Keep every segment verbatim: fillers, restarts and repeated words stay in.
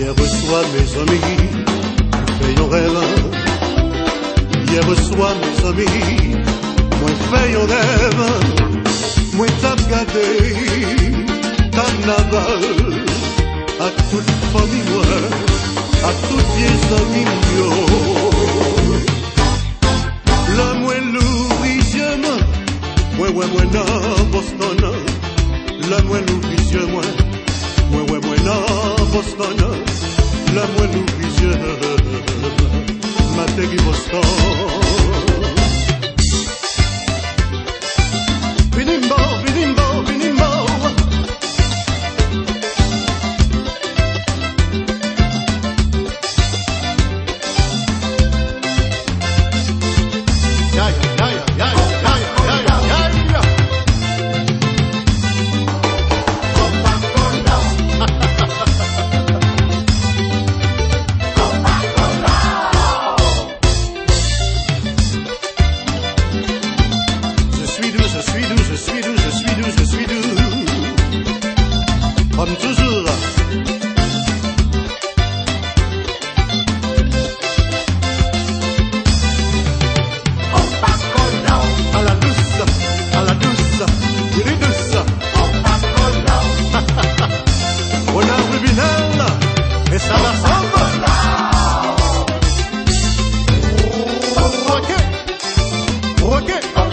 Hier soir mes amis, fait un rêve. Hier soir mes amis, moi fait un rêve. Moi t'as regardé carnaval à toute famille moi, à tous les amis yo. La moi l'ouvrième, moi ouais moi dans Boston. La moi l'ouvrième moi, moi ouais moi dans Boston. La moi l'ouvrième, ma terre Boston. Binimbo, binimbo, binimbo. Ya ya ya ya ya ya ya ya ya. Coca-Cola. Coca-Cola. Je suis doux, je suis doux, je suis doux, je suis doux, je suis doux. Comme toujours. À la douce, à la douce, il est douce. On a criminel et ça va ensemble. Ok, ok.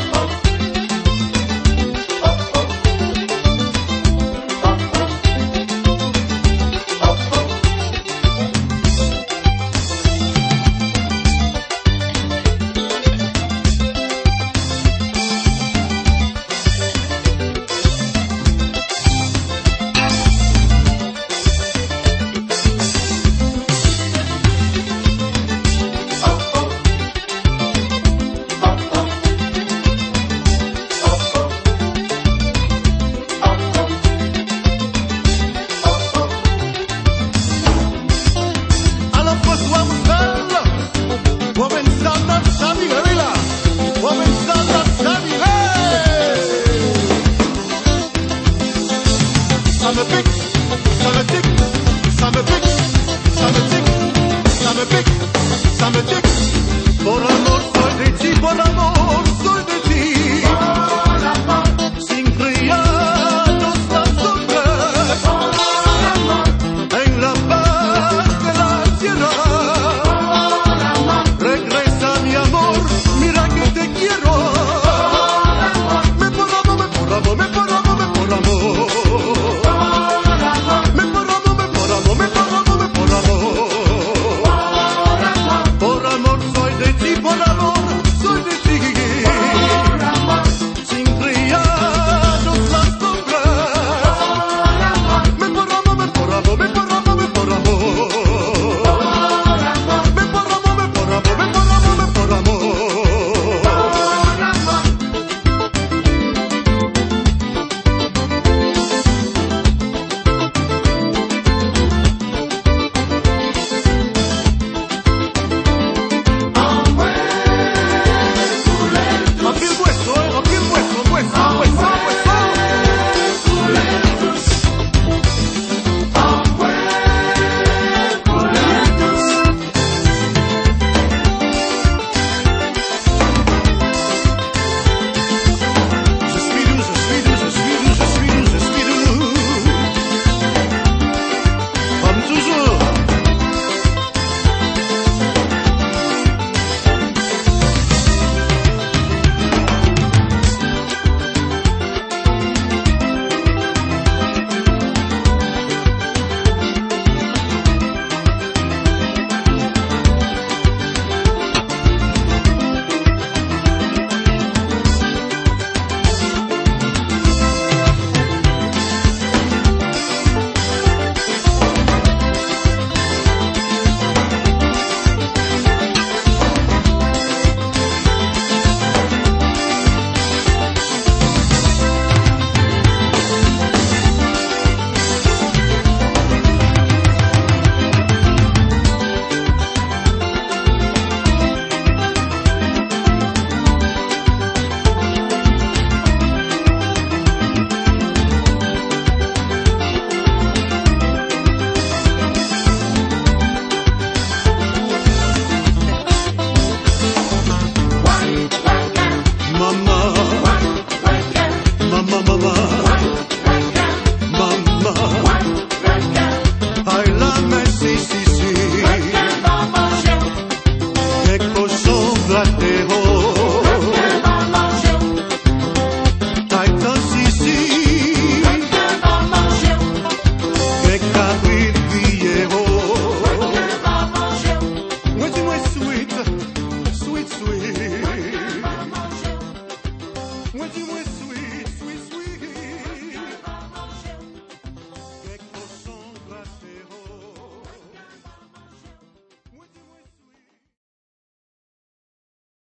Ça me pique, ça me tique, ça me pique, ça me tique, ça me pique, ça me tique. Por amor soy de ti, por amor